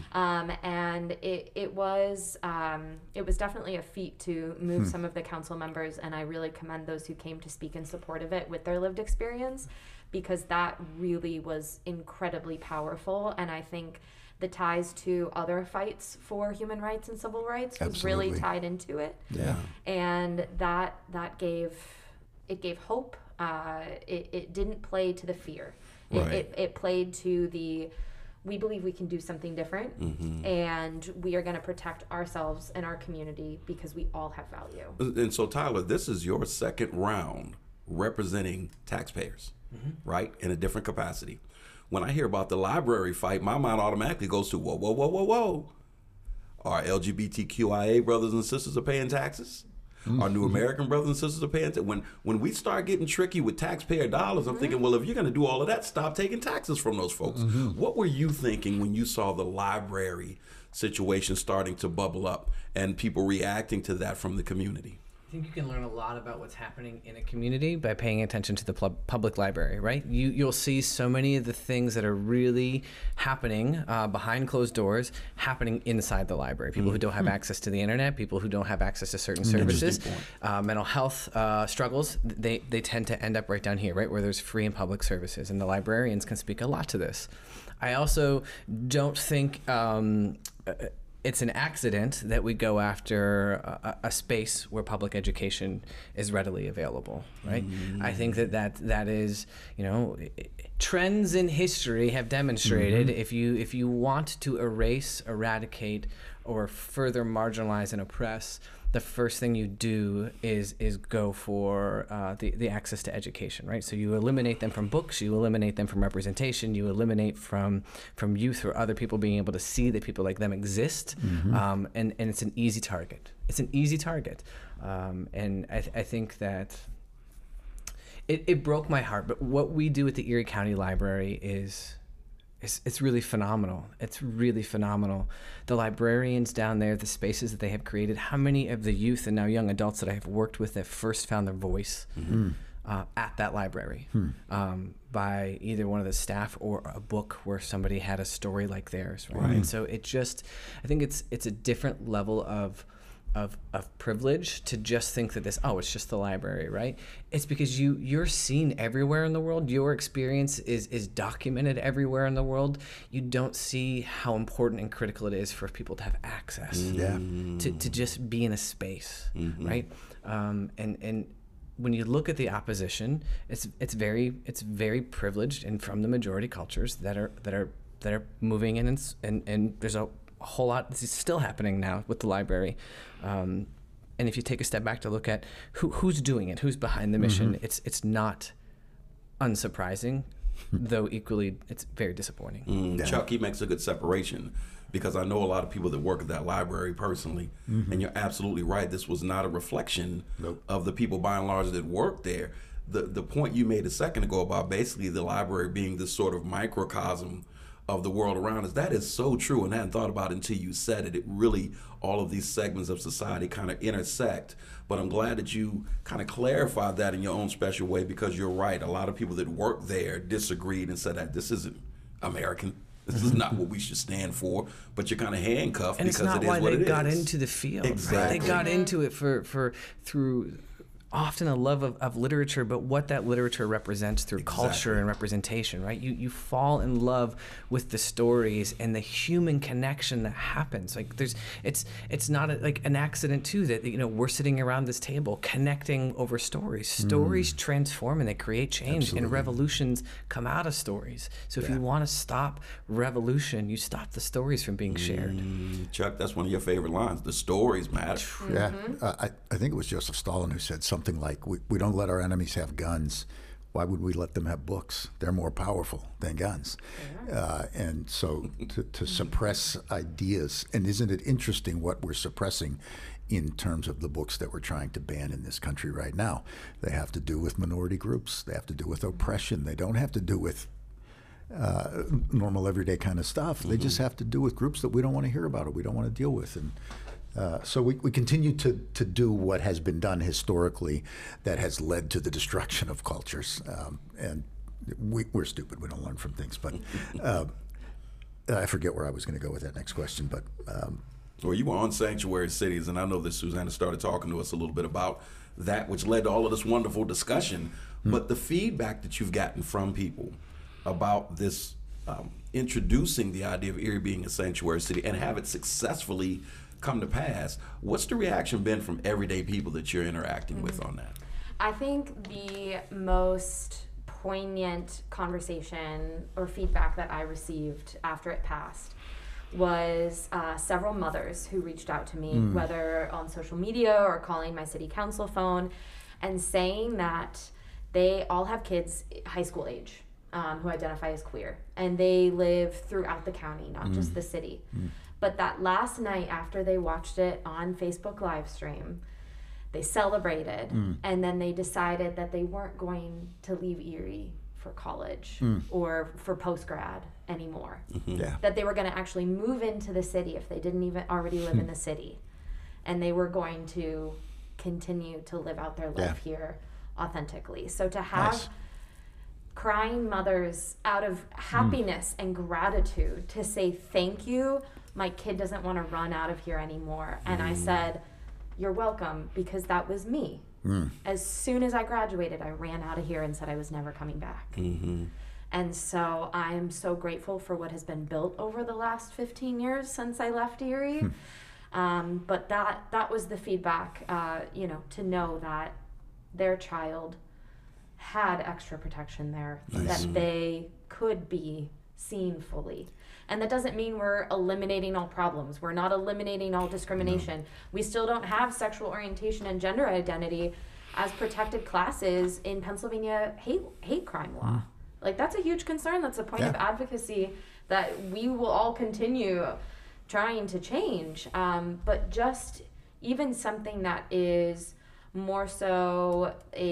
And it was definitely a feat to move some of the council members, and I really commend those who came to speak in support of it with their lived experience, because that really was incredibly powerful. And I think the ties to other fights for human rights and civil rights was really tied into it. Yeah. And that gave hope It didn't play to the fear. Right. It played to the, we believe we can do something different, and we are going to protect ourselves and our community because we all have value. And so, Tyler, this is your second round representing taxpayers, right, in a different capacity. When I hear about the library fight, my mind automatically goes to, whoa, whoa, whoa, whoa, whoa. Our LGBTQIA brothers and sisters are paying taxes? Our new American brothers and sisters are paying taxes? When we start getting tricky with taxpayer dollars, I'm thinking, well, if you're going to do all of that, stop taking taxes from those folks. What were you thinking when you saw the library situation starting to bubble up and people reacting to that from the community? I think you can learn a lot about what's happening in a community by paying attention to the public library, right? You'll see so many of the things that are really happening behind closed doors happening inside the library. People who don't have access to the internet, people who don't have access to certain services, mental health struggles, they tend to end up right down here, right, where there's free and public services. And the librarians can speak a lot to this. I also don't think it's an accident that we go after a space where public education is readily available, right? I think that is, trends in history have demonstrated if you want to erase, eradicate, or further marginalize and oppress, the first thing you do is go for the access to education, right? So you eliminate them from books, you eliminate them from representation, you eliminate from youth or other people being able to see that people like them exist, and it's an easy target. It's an easy target, and I think that it broke my heart. But what we do at the Erie County Library is. It's really phenomenal. It's really phenomenal. The librarians down there, the spaces that they have created, how many of the youth and now young adults that I have worked with that first found their voice at that library by either one of the staff or a book where somebody had a story like theirs, right? And so I think it's a different level of privilege to just think that it's just the library, right? It's because you're seen everywhere in the world. Your experience is documented everywhere in the world. You don't see how important and critical it is for people to have access to just be in a space, right? And when you look at the opposition, it's very privileged and from the majority cultures that are moving in, and there's a whole lot. This is still happening now with the library, and if you take a step back to look at who's doing it, who's behind the mission, it's not unsurprising, though equally it's very disappointing. Chuck, he makes a good separation, because I know a lot of people that work at that library personally, and you're absolutely right. This was not a reflection of the people by and large that work there. The point you made a second ago about basically the library being this sort of microcosm of the world around us, that is so true, and I hadn't thought about it until you said it. It really, all of these segments of society kind of intersect, but I'm glad that you kind of clarified that in your own special way, because you're right. A lot of people that work there disagreed and said that this isn't American. This is not what we should stand for, but you're kind of handcuffed and because it's not it is why what they it got is. into the field. Exactly. Right? They got into it through often a love of literature, but what that literature represents through culture and representation, right? You fall in love with the stories and the human connection that happens. Like it's not like an accident too that we're sitting around this table connecting over stories. Stories transform and they create change, and revolutions come out of stories. So if you want to stop revolution, you stop the stories from being shared. Chuck, that's one of your favorite lines. The stories matter. Yeah, I think it was Joseph Stalin who said something like, we don't let our enemies have guns. Why would we let them have books? They're more powerful than guns. And so to suppress ideas, and isn't it interesting what we're suppressing in terms of the books that we're trying to ban in this country right now? They have to do with minority groups. They have to do with oppression. They don't have to do with normal everyday kind of stuff. They just have to do with groups that we don't want to hear about or we don't want to deal with. And so we continue to do what has been done historically that has led to the destruction of cultures. And we're stupid. We don't learn from things. But I forget where I was going to go with that next question. But well, you were on Sanctuary Cities, and I know that Susanna started talking to us a little bit about that, which led to all of this wonderful discussion. But the feedback that you've gotten from people about this, introducing the idea of Erie being a sanctuary city and have it successfully come to pass, what's the reaction been from everyday people that you're interacting with on that? I think the most poignant conversation or feedback that I received after it passed was several mothers who reached out to me, whether on social media or calling my city council phone, and saying that they all have kids high school age who identify as queer, and they live throughout the county, not just the city. But that last night after they watched it on Facebook live stream, they celebrated, and then they decided that they weren't going to leave Erie for college or for post-grad anymore. Yeah. That they were going to actually move into the city if they didn't even already live in the city. And they were going to continue to live out their life here authentically. So to have crying mothers out of happiness and gratitude to say, thank you, my kid doesn't want to run out of here anymore. And I said, you're welcome, because that was me. As soon as I graduated, I ran out of here and said I was never coming back. And so I'm so grateful for what has been built over the last 15 years since I left Erie. But that was the feedback, to know that their child had extra protection there, that they could be seen fully. And that doesn't mean we're eliminating all problems. We're not eliminating all discrimination. We still don't have sexual orientation and gender identity as protected classes in Pennsylvania hate crime law. Like, that's a huge concern. That's a point of advocacy that we will all continue trying to change. But just even something that is more so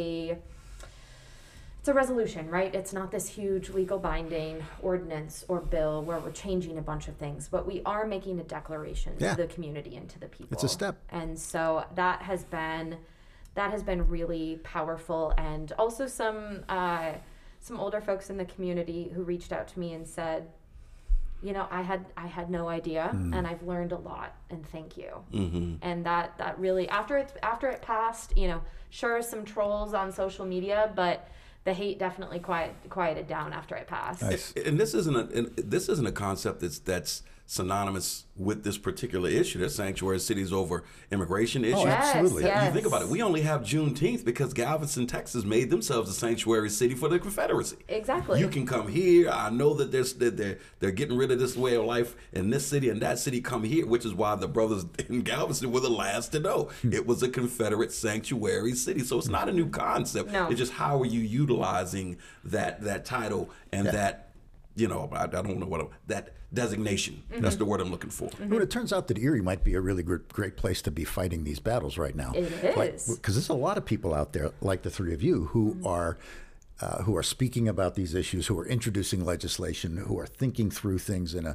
it's a resolution, right? It's not this huge legal binding ordinance or bill where we're changing a bunch of things, but we are making a declaration to the community and to the people. It's a step. And so that has been really powerful. And also some older folks in the community who reached out to me and said, I had no idea, and I've learned a lot, and thank you. And that really, after it passed, sure, some trolls on social media, but the hate definitely quieted down after it passed. Nice. And this isn't a concept that's synonymous with this particular issue. There's sanctuary cities over immigration issues. Oh, absolutely. Yes. You think about it. We only have Juneteenth because Galveston, Texas made themselves a sanctuary city for the Confederacy. Exactly. You can come here. I know that they're getting rid of this way of life in this city and that city. Come here, which is why the brothers in Galveston were the last to know. It was a Confederate sanctuary city. So it's not a new concept. No. It's just how are you utilizing that title and that, I don't know that designation. That's the word I'm looking for. But it turns out that Erie might be a really great place to be fighting these battles right now. It is. Because there's a lot of people out there, like the three of you, who are speaking about these issues, who are introducing legislation, who are thinking through things in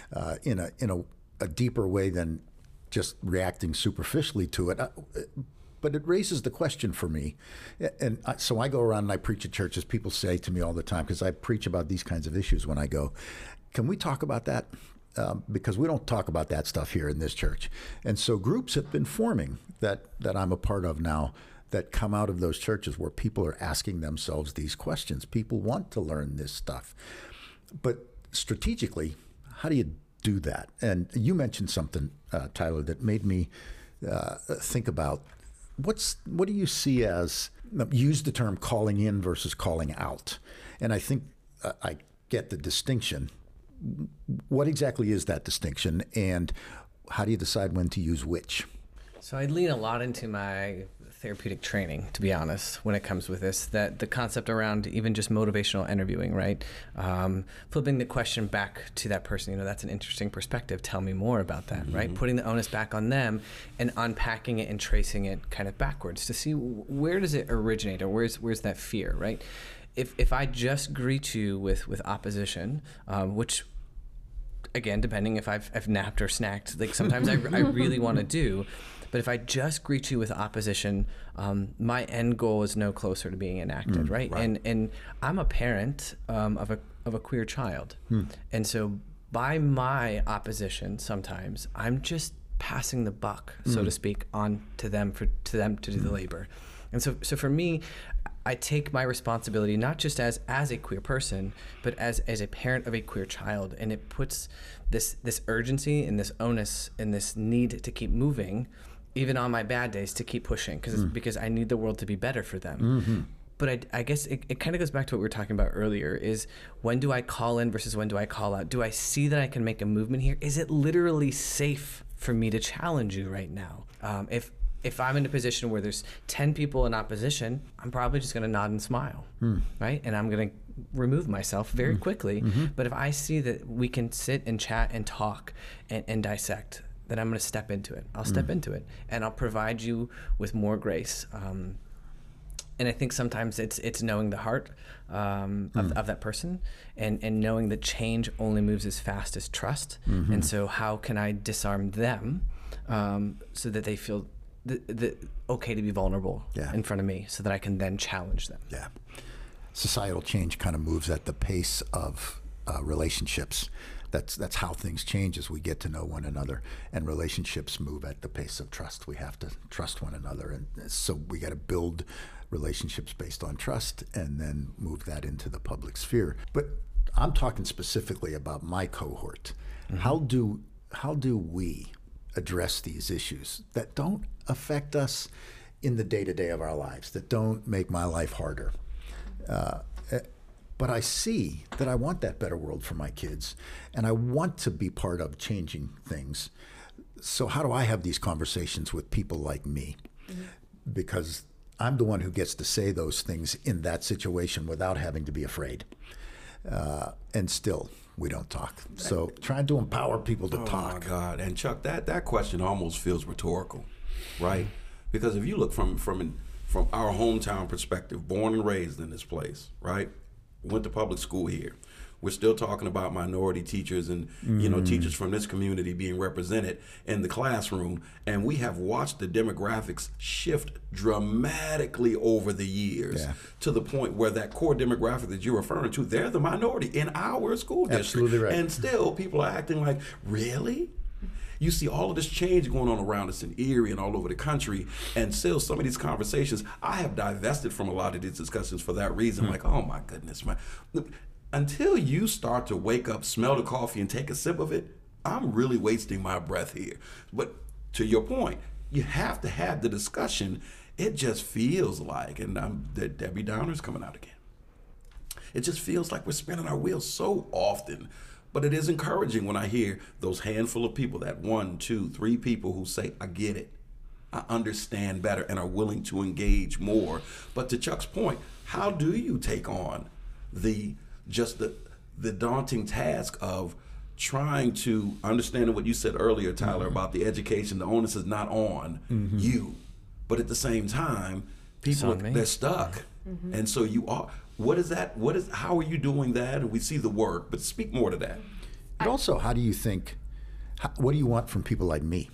a deeper way than just reacting superficially to it. But it raises the question for me. And so I go around and I preach at churches. People say to me all the time, because I preach about these kinds of issues when I go, can we talk about that? Because we don't talk about that stuff here in this church. And so groups have been forming that I'm a part of now that come out of those churches where people are asking themselves these questions. People want to learn this stuff. But strategically, how do you do that? And you mentioned something, Tyler, that made me think about what do you see as, use the term calling in versus calling out. And I think I get the distinction. What exactly is that distinction, and how do you decide when to use which? So I lean a lot into my therapeutic training, to be honest, when it comes with this, that the concept around even just motivational interviewing, right? Flipping the question back to that person, that's an interesting perspective. Tell me more about that, right? Putting the onus back on them and unpacking it and tracing it kind of backwards to see where does it originate, or where's that fear, right? If I just greet you with opposition, which, again, depending if I've napped or snacked, like sometimes I really want to do, but if I just greet you with opposition, my end goal is no closer to being enacted, right? And I'm a parent of a queer child, and so by my opposition, sometimes I'm just passing the buck, so to speak, on to them to do the labor. And so for me, I take my responsibility not just as a queer person, but as a parent of a queer child, and it puts this urgency and this onus and this need to keep moving even on my bad days, to keep pushing because I need the world to be better for them. But I guess it kind of goes back to what we were talking about earlier, is when do I call in versus when do I call out? Do I see that I can make a movement here? Is it literally safe for me to challenge you right now? If I'm in a position where there's 10 people in opposition, I'm probably just going to nod and smile, right? And I'm going to remove myself very quickly. But if I see that we can sit and chat and talk and dissect, then I'm going to step into it. I'll step into it, and I'll provide you with more grace. And I think sometimes it's knowing the heart of that person, and knowing that change only moves as fast as trust. And so how can I disarm them so that they feel the okay to be vulnerable in front of me, so that I can then challenge them. Yeah. Societal change kind of moves at the pace of relationships. That's how things change as we get to know one another, and relationships move at the pace of trust. We have to trust one another, and so we got to build relationships based on trust and then move that into the public sphere. But I'm talking specifically about my cohort. How do we address these issues that don't affect us in the day-to-day of our lives, that don't make my life harder? But I see that I want that better world for my kids, and I want to be part of changing things. So how do I have these conversations with people like me? Because I'm the one who gets to say those things in that situation without having to be afraid. And still, we don't talk. So trying to empower people to talk. Oh my God! And Chuck, that question almost feels rhetorical, right? Because if you look from our hometown perspective, born and raised in this place, right? Went to public school here. We're still talking about minority teachers and teachers from this community being represented in the classroom, and we have watched the demographics shift dramatically over the years to the point where that core demographic that you're referring to, they're the minority in our school district. Absolutely right. And still people are acting like, really? You see all of this change going on around us in Erie and all over the country, and still some of these conversations, I have divested from a lot of these discussions for that reason. Like, oh my goodness, man. Until you start to wake up, smell the coffee, and take a sip of it, I'm really wasting my breath here. But to your point, you have to have the discussion. It just feels like, and the Debbie Downer's coming out again. It just feels like we're spinning our wheels so often. But it is encouraging when I hear those handful of people, that 1, 2, 3 people who say, I get it, I understand better, and are willing to engage more. But to Chuck's point, how do you take on the daunting task of trying to understand what you said earlier, Tyler, about the education? The onus is not on you, but at the same time, people they're stuck, and so you are. What is that? How are you doing that? And we see the work, but speak more to that. But also, how do you think? What do you want from people like me?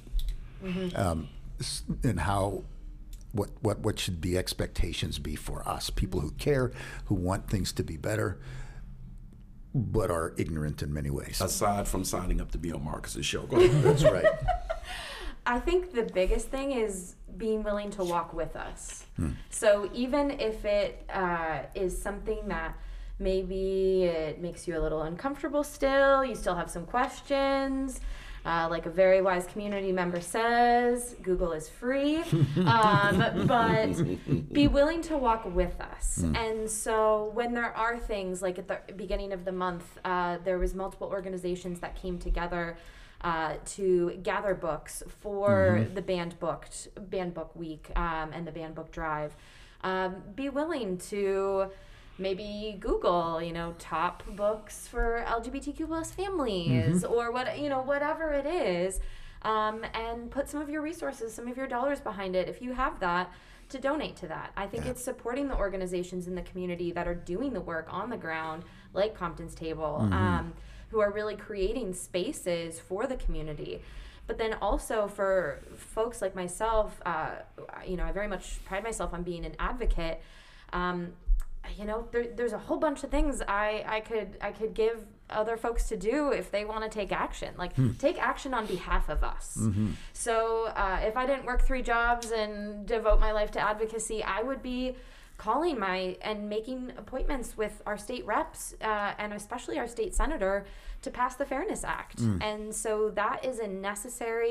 And how? What should the expectations be for us? People who care, who want things to be better, but are ignorant in many ways. Aside from signing up to be on Marcus's show. Go ahead. That's right. I think the biggest thing is being willing to walk with us. So even if it is something that maybe it makes you a little uncomfortable still, you still have some questions, like a very wise community member says, Google is free, but be willing to walk with us. And so when there are things like at the beginning of the month, there was multiple organizations that came together to gather books for the band book week and the band book drive. Be willing to maybe Google, top books for LGBTQ plus families or whatever it is, and put some of your resources, some of your dollars behind it if you have that, to donate to that. I think it's supporting the organizations in the community that are doing the work on the ground, like Compton's Table, who are really creating spaces for the community. But then also for folks like myself, I very much pride myself on being an advocate. There's a whole bunch of things I could give other folks to do if they want to take action. Take action on behalf of us. So if I didn't work 3 jobs and devote my life to advocacy, I would be calling and making appointments with our state reps and especially our state senator to pass the Fairness Act. And so that is a necessary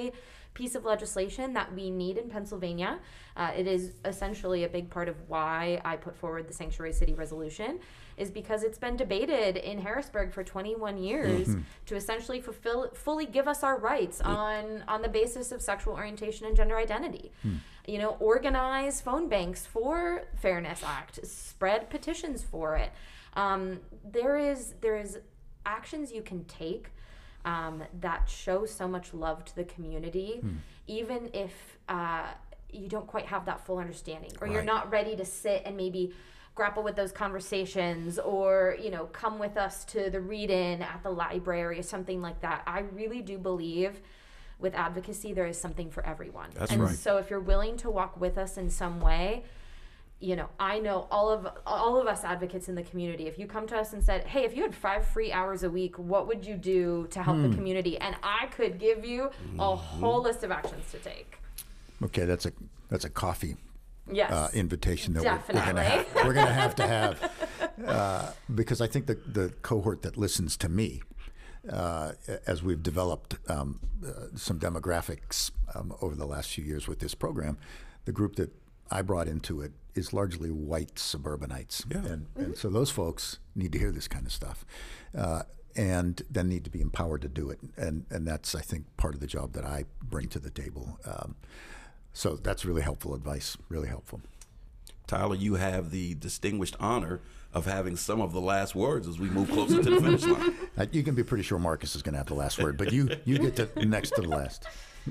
piece of legislation that we need in Pennsylvania. It is essentially a big part of why I put forward the Sanctuary City Resolution, is because it's been debated in Harrisburg for 21 years to essentially fully give us our rights on the basis of sexual orientation and gender identity. You know, organize phone banks for Fairness Act, spread petitions for it. There is actions you can take that show so much love to the community, even if you don't quite have that full understanding, or you're not ready to sit and maybe grapple with those conversations, or, you know, come with us to the read-in at the library or something like that. I really do believe with advocacy there is something for everyone. That's and right. so if you're willing to walk with us in some way, you know, I know all of us advocates in the community, if you come to us and said, hey, if you had 5 free hours a week, what would you do to help the community? And I could give you a whole list of actions to take. Okay, that's a coffee Yes. invitation that Definitely. we're going to have because I think the cohort that listens to me, as we've developed some demographics over the last few years with this program, the group that I brought into it is largely white suburbanites. Yeah. And so those folks need to hear this kind of stuff. And then need to be empowered to do it. And that's, I think, part of the job that I bring to the table. So that's really helpful advice, really helpful. Tyler, you have the distinguished honor of having some of the last words as we move closer to the finish line. You can be pretty sure Marcus is going to have the last word, but you get to next to the last.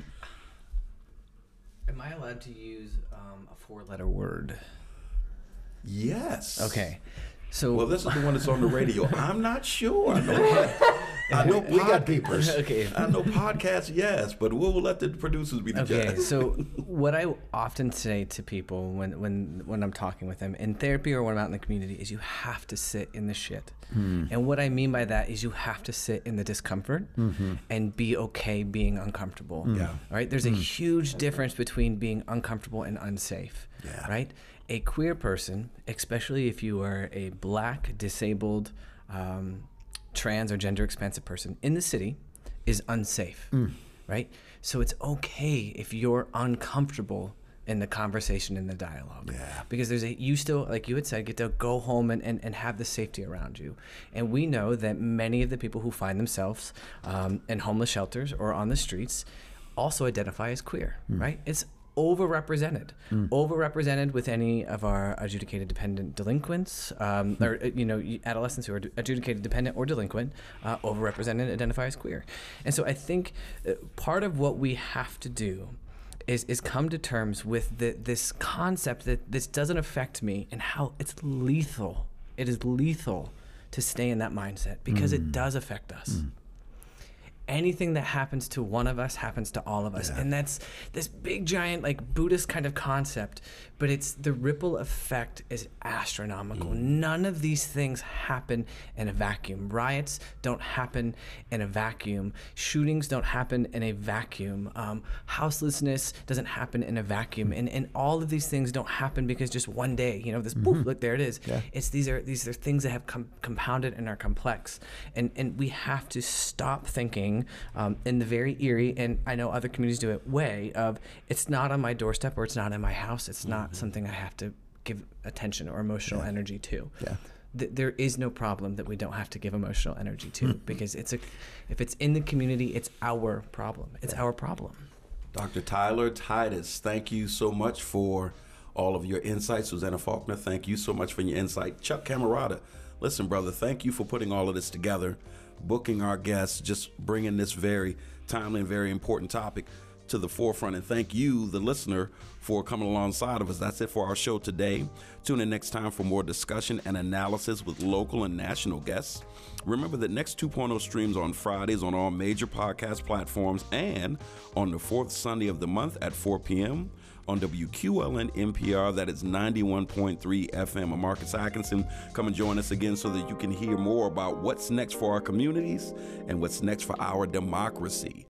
Am I allowed to use a 4-letter word? Yes. Okay. So Well, this is the one that's on the radio. I'm not sure. I know We got beepers. Okay. I know podcasts, yes, but we'll let the producers be the Okay, judge. so what I often say to people when I'm talking with them in therapy or when I'm out in the community is you have to sit in the shit. And what I mean by that is you have to sit in the discomfort and be okay being uncomfortable. Yeah. All right? There's a huge difference between being uncomfortable and unsafe. Yeah. Right? A queer person, especially if you are a black, disabled, trans or gender expansive person in the city, is unsafe, right? So it's okay if you're uncomfortable in the conversation, in the dialogue. Yeah. Because you still, like you had said, get to go home and have the safety around you. And we know that many of the people who find themselves in homeless shelters or on the streets also identify as queer, right? It's overrepresented with any of our adjudicated dependent delinquents, or adolescents who are adjudicated dependent or delinquent, overrepresented, identify as queer. And so I think part of what we have to do is come to terms with this concept that this doesn't affect me, and how it's lethal. It is lethal to stay in that mindset, because it does affect us. Anything that happens to one of us happens to all of us. And that's this big, giant, like Buddhist kind of concept, but it's the ripple effect is astronomical. None of these things happen in a vacuum. Riots don't happen in a vacuum. Shootings don't happen in a vacuum. Houselessness doesn't happen in a vacuum. And all of these things don't happen because just one day, this poof, look, there it is. Yeah. These are things that have compounded and are complex. And we have to stop thinking in the very eerie, and I know other communities do it, way of it's not on my doorstep or it's not in my house. It's not something I have to give attention or emotional energy to. Yeah. There is no problem that we don't have to give emotional energy to, because if it's in the community, it's our problem. It's our problem. Dr. Tyler Titus, thank you so much for all of your insights. Susanna Faulkner, thank you so much for your insight. Chuck Camarata, listen, brother, thank you for putting all of this together, booking our guests, just bringing this very timely and very important topic to the forefront. And thank you, the listener, for coming alongside of us. That's it for our show today. Tune in next time for more discussion and analysis with local and national guests. Remember that Next 2.0 streams on Fridays on all major podcast platforms and on the fourth Sunday of the month at 4 p.m. on WQLN NPR, that is 91.3 FM. I'm Marcus Atkinson. Come and join us again so that you can hear more about what's next for our communities and what's next for our democracy.